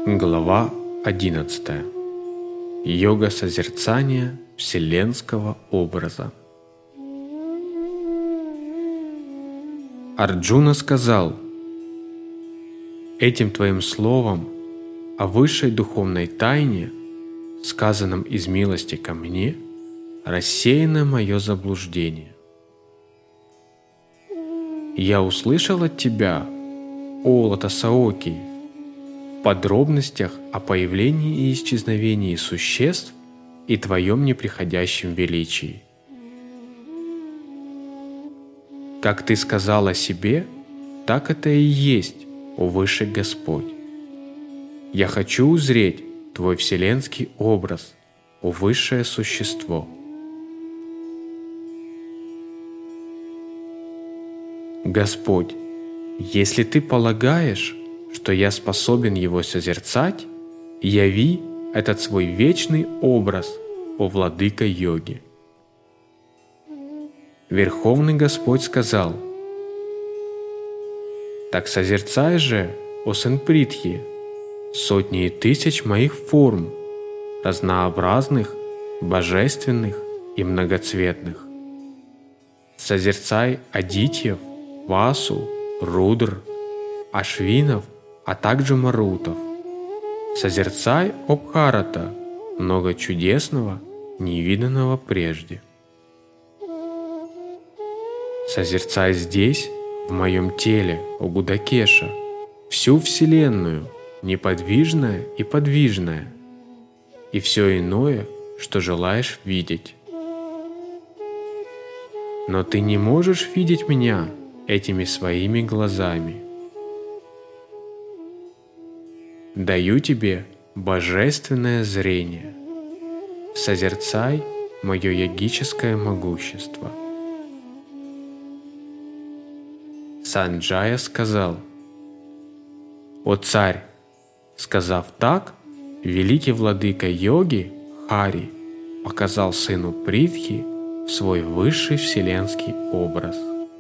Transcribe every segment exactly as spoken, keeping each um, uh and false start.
Глава одиннадцатая. Йога созерцания вселенского образа. Арджуна сказал: «Этим твоим словом о высшей духовной тайне, сказанном из милости ко мне, рассеяно мое заблуждение. Я услышал от тебя, о Лотосаокий, в подробностях о появлении и исчезновении существ и твоем неприходящем величии. Как ты сказал о себе, так это и есть, о Высший Господь. Я хочу узреть твой вселенский образ, о Высшее Существо. Господь, если ты полагаешь, что я способен его созерцать, яви этот свой вечный образ, о Владыка йоги». Верховный Господь сказал: «Так созерцай же, о сын Притхи, сотни и тысяч моих форм, разнообразных, божественных и многоцветных. Созерцай Адитьев, Васу, Рудр, Ашвинов, а также Марутов. Созерцай, о Бхарата, много чудесного, невиданного прежде. Созерцай здесь, в моем теле, о Гудакеша, всю Вселенную, неподвижное и подвижное, и все иное, что желаешь видеть. Но ты не можешь видеть меня этими своими глазами. Даю тебе божественное зрение. Созерцай мое йогическое могущество». Санджая сказал: «О царь, сказав так, великий владыка йоги Хари показал сыну Притхи свой высший вселенский образ.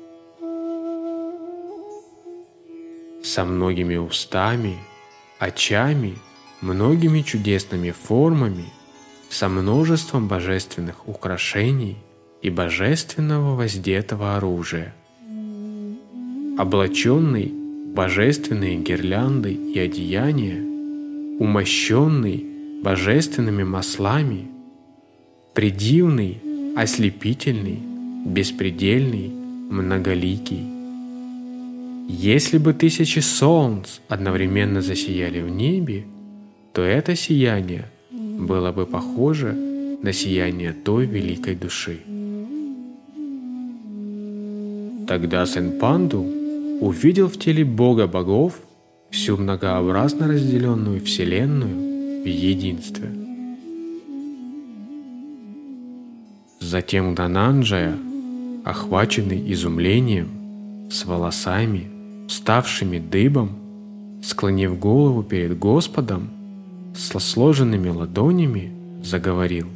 Со многими устами, очами, многими чудесными формами, со множеством божественных украшений и божественного воздетого оружия, облаченный в божественные гирлянды и одеяния, умощенный божественными маслами, предивный, ослепительный, беспредельный, многоликий. Если бы тысячи солнц одновременно засияли в небе, то это сияние было бы похоже на сияние той великой души». Тогда сын Панду увидел в теле Бога богов всю многообразно разделенную Вселенную в единстве. Затем Дhananjaya, охваченный изумлением, с волосами, вставшими дыбом, склонив голову перед Господом, со сложенными ладонями заговорил.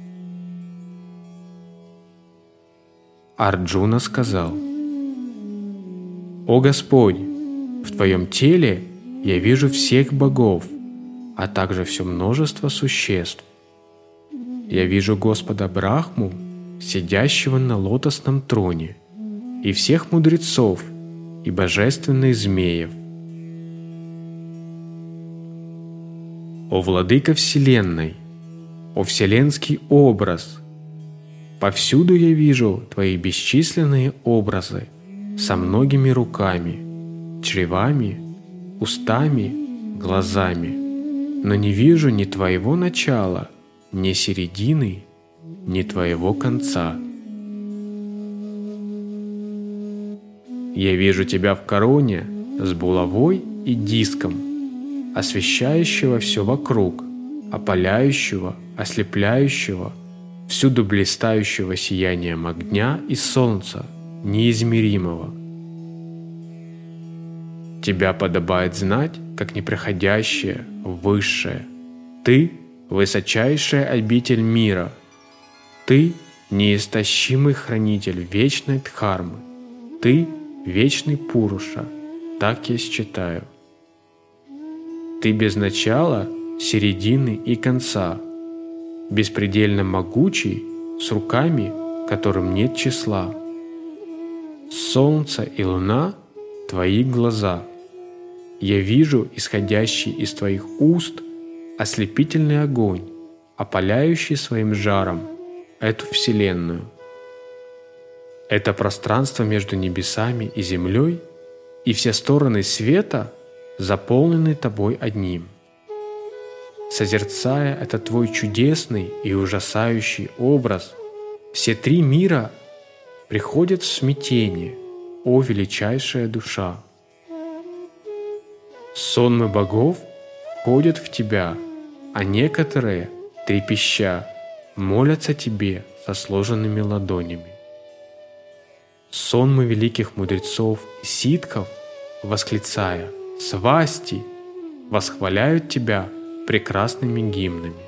Арджуна сказал: «О Господь, в Твоем теле я вижу всех богов, а также все множество существ. Я вижу Господа Брахму, сидящего на лотосном троне, и всех мудрецов, и божественных змеев. О Владыка Вселенной, о Вселенский образ, повсюду я вижу Твои бесчисленные образы со многими руками, чревами, устами, глазами, но не вижу ни Твоего начала, ни середины, ни Твоего конца. Я вижу Тебя в короне с булавой и диском, освещающего все вокруг, опаляющего, ослепляющего, всюду блистающего сиянием огня и солнца, неизмеримого. Тебя подобает знать, как неприходящее, высшее. Ты — высочайшая обитель мира. Ты — неистощимый хранитель вечной Дхармы. Ты — вечный Пуруша. Так я считаю. Ты без начала, середины и конца, беспредельно могучий, с руками, которым нет числа. Солнце и луна — твои глаза. Я вижу исходящий из твоих уст ослепительный огонь, опаляющий своим жаром эту вселенную. Это пространство между небесами и землей, и все стороны света заполнены тобой одним. Созерцая этот твой чудесный и ужасающий образ, все три мира приходят в смятение, о величайшая душа. Сонмы богов входят в тебя, а некоторые, трепеща, молятся тебе со сложенными ладонями. Сонмы великих мудрецов и ситхов, восклицая «Свасти!», восхваляют тебя прекрасными гимнами.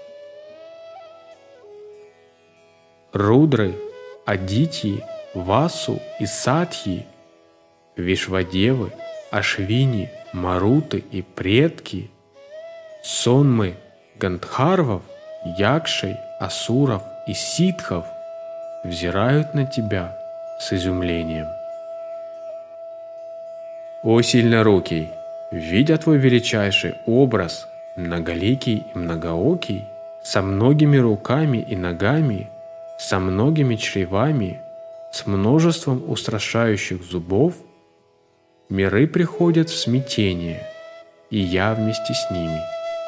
Рудры, Адитьи, Васу и Сатьи, Вишвадевы, Ашвини, Маруты и предки, сонмы Гандхарвов, Якшей, Асуров и Ситхов взирают на тебя с изумлением. О сильнорукий, видя твой величайший образ, многоликий и многоокий, со многими руками и ногами, со многими чревами, с множеством устрашающих зубов, миры приходят в смятение, и я вместе с ними.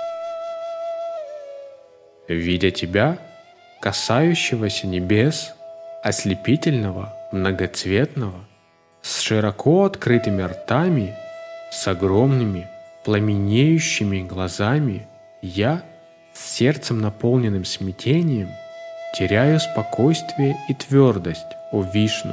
Видя тебя, касающегося небес, ослепительного, многоцветного, с широко открытыми ртами, с огромными, пламенеющими глазами, я, с сердцем наполненным смятением, теряю спокойствие и твердость, о Вишну.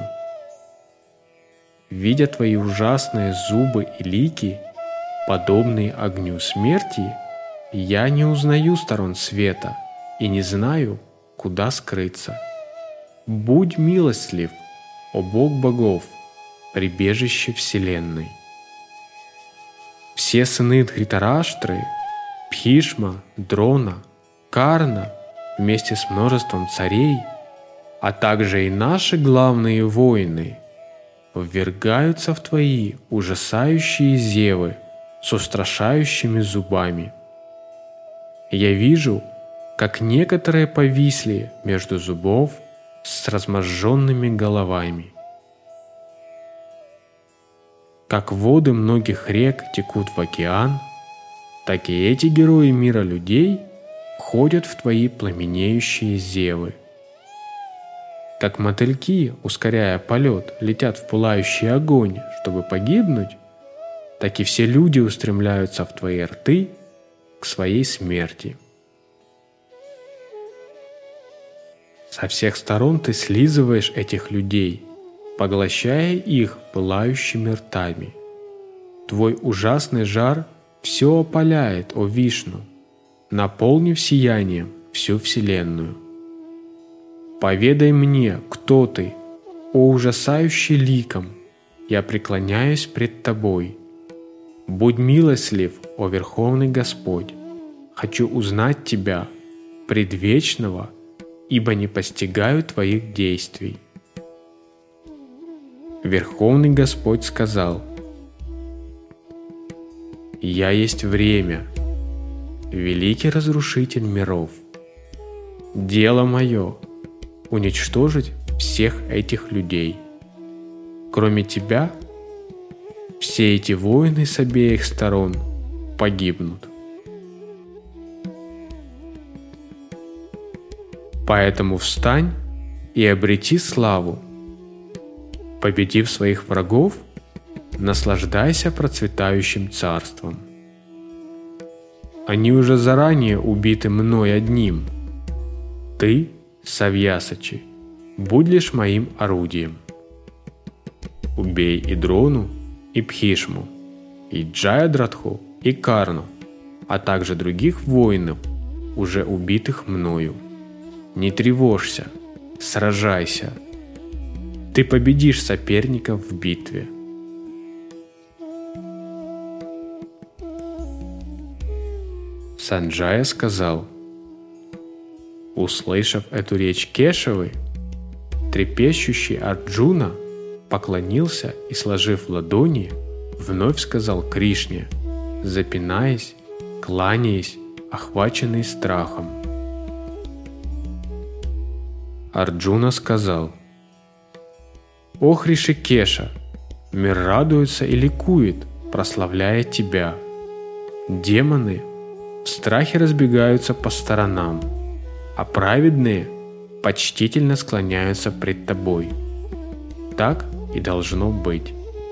Видя твои ужасные зубы и лики, подобные огню смерти, я не узнаю сторон света и не знаю, куда скрыться. Будь милостлив, о Бог богов, прибежище вселенной. Все сыны Дхритараштры, Бхишма, Дрона, Карна вместе с множеством царей, а также и наши главные воины ввергаются в твои ужасающие зевы с устрашающими зубами. Я вижу, как некоторые повисли между зубов с разможженными головами. Как воды многих рек текут в океан, так и эти герои мира людей входят в твои пламенеющие зевы. Как мотыльки, ускоряя полет, летят в пылающий огонь, чтобы погибнуть, так и все люди устремляются в твои рты к своей смерти. Со всех сторон ты слизываешь этих людей, поглощая их пылающими ртами. Твой ужасный жар все опаляет, о Вишну, наполнив сиянием всю вселенную. Поведай мне, кто ты, о ужасающий ликом, я преклоняюсь пред тобой. Будь милостлив, о Верховный Господь, хочу узнать тебя, предвечного, ибо не постигаю твоих действий. Верховный Господь сказал: «Я есть время, великий разрушитель миров. Дело мое — уничтожить всех этих людей. Кроме тебя, все эти воины с обеих сторон погибнут. Поэтому встань и обрети славу. Победив своих врагов, наслаждайся процветающим царством. Они уже заранее убиты мной одним. Ты, Савьясачи, будь лишь моим орудием. Убей и Дрону, и Бхишму, и Джаядратху, и Карну, а также других воинов, уже убитых мною. Не тревожься, сражайся. Ты победишь соперников в битве». Санджая сказал: услышав эту речь Кешавы, трепещущий Арджуна поклонился и, сложив ладони, вновь сказал Кришне, запинаясь, кланяясь, охваченный страхом. Арджуна сказал: «О Хришикеша, мир радуется и ликует, прославляя тебя. Демоны в страхе разбегаются по сторонам, а праведные почтительно склоняются пред тобой. Так и должно быть.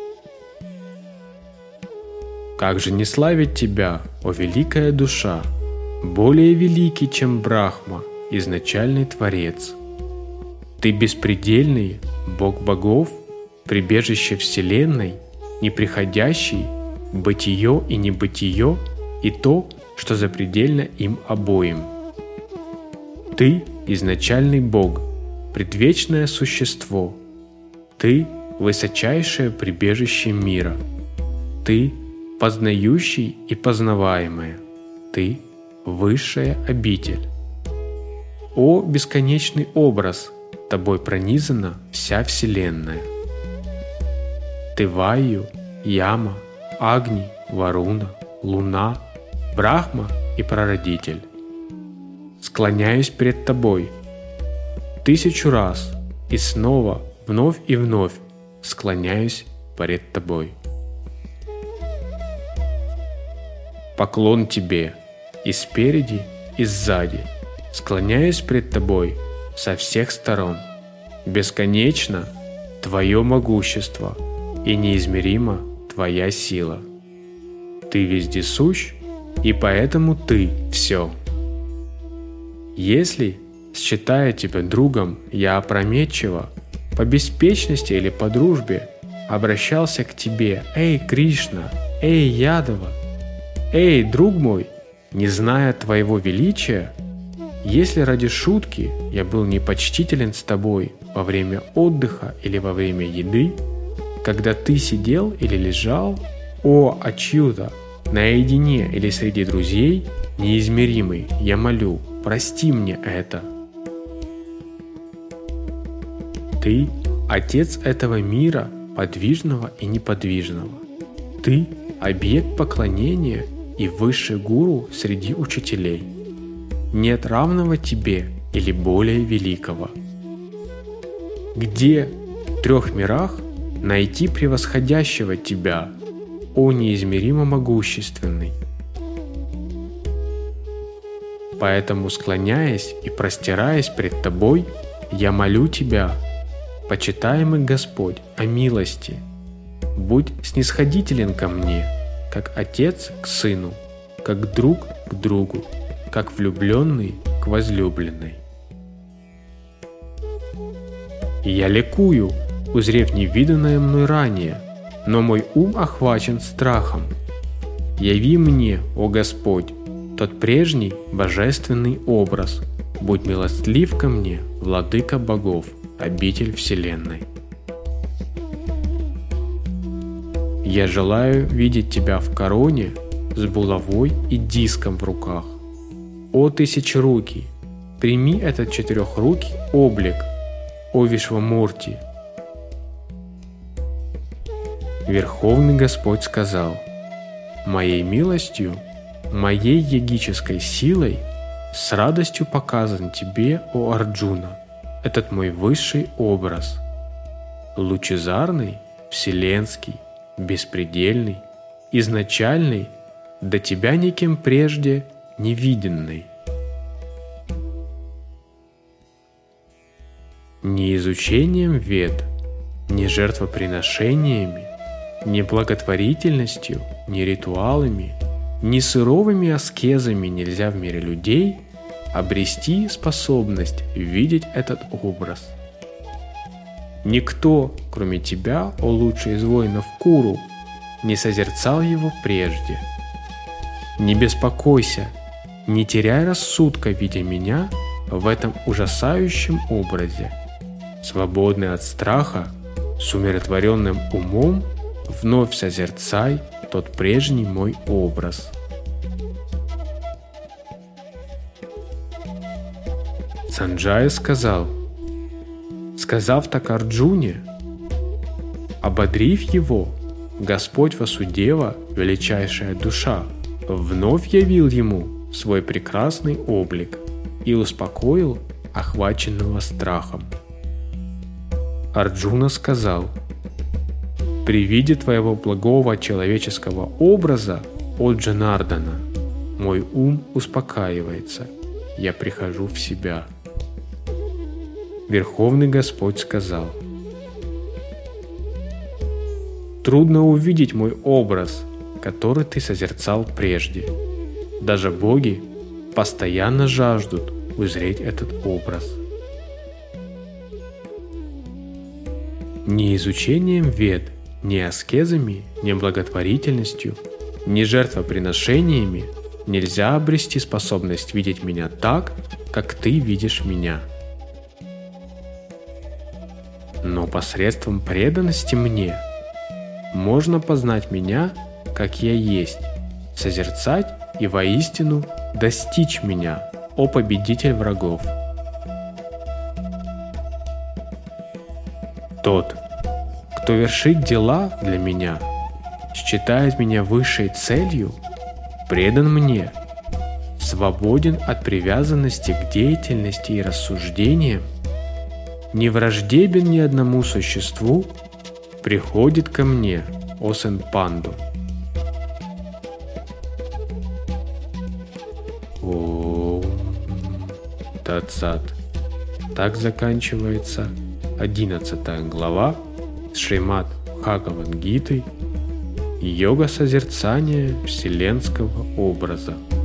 Как же не славить тебя, о великая душа, более великий, чем Брахма, изначальный Творец. Ты беспредельный, Бог богов, прибежище Вселенной, неприходящий, бытие и небытие, и то, что запредельно им обоим. Ты – изначальный Бог, предвечное существо. Ты – высочайшее прибежище мира. Ты – познающий и познаваемое. Ты – высшая обитель. О бесконечный образ, тобой пронизана вся Вселенная. Ты Ваю, Яма, Агни, Варуна, Луна, Брахма и Прародитель. Склоняюсь перед тобой тысячу раз и снова, вновь и вновь склоняюсь перед тобой. Поклон тебе и спереди, и сзади. Склоняюсь пред тобой со всех сторон. Бесконечно твое могущество и неизмеримо твоя сила. Ты вездесущ, и поэтому ты все. Если, считая тебя другом, я опрометчиво, по беспечности или по дружбе, обращался к тебе: «Эй, Кришна! Эй, Ядава! Эй, друг мой!» не зная твоего величия, если ради шутки я был непочтителен с тобой во время отдыха или во время еды, когда ты сидел или лежал, о Ачьюта, наедине или среди друзей, неизмеримый, я молю, прости мне это. Ты – Отец этого мира, подвижного и неподвижного. Ты – объект поклонения и высший гуру среди учителей. Нет равного тебе или более великого. Где в трех мирах найти превосходящего тебя, о неизмеримо могущественный? Поэтому, склоняясь и простираясь пред тобой, я молю тебя, почитаемый Господь, о милости. Будь снисходителен ко мне, как отец к сыну, как друг к другу, как влюбленный к возлюбленной. Я ликую, узрев невиданное мной ранее, но мой ум охвачен страхом. Яви мне, о Господь, тот прежний божественный образ, будь милостлив ко мне, владыка богов, обитель вселенной. Я желаю видеть тебя в короне с булавой и диском в руках. О тысячерукий, прими этот четырехрукий облик, о Вишвамурти. Верховный Господь сказал: «Моей милостью, моей йогической силой с радостью показан тебе, о Арджуна, этот мой высший образ, лучезарный, вселенский, беспредельный, изначальный, до тебя никем прежде не виденный. Ни изучением вед, ни жертвоприношениями, ни благотворительностью, ни ритуалами, ни суровыми аскезами нельзя в мире людей обрести способность видеть этот образ. Никто, кроме тебя, о лучший из воинов Куру, не созерцал его прежде. Не беспокойся, не теряй рассудка, видя меня в этом ужасающем образе. Свободный от страха, с умиротворенным умом, вновь созерцай тот прежний мой образ. Санджая сказал: сказав так Арджуне, ободрив его, Господь Васудева, величайшая душа, вновь явил ему свой прекрасный облик и успокоил охваченного страхом. Арджуна сказал: «При виде твоего благого человеческого образа, о Джанардана, мой ум успокаивается, я прихожу в себя». Верховный Господь сказал: «Трудно увидеть мой образ, который ты созерцал прежде. Даже боги постоянно жаждут узреть этот образ». Ни изучением вед, ни аскезами, ни благотворительностью, ни жертвоприношениями нельзя обрести способность видеть меня так, как ты видишь меня. Но посредством преданности мне можно познать меня, как я есть, созерцать и воистину достичь меня, о победитель врагов. Тот, кто вершит дела для меня, считает меня высшей целью, предан мне, свободен от привязанности к деятельности и рассуждениям, не враждебен ни одному существу, приходит ко мне, о сын Панду. Ом Тат-Сат. Так заканчивается одиннадцатая глава Шримад Бхагавад-гиты «Йога созерцания вселенского образа».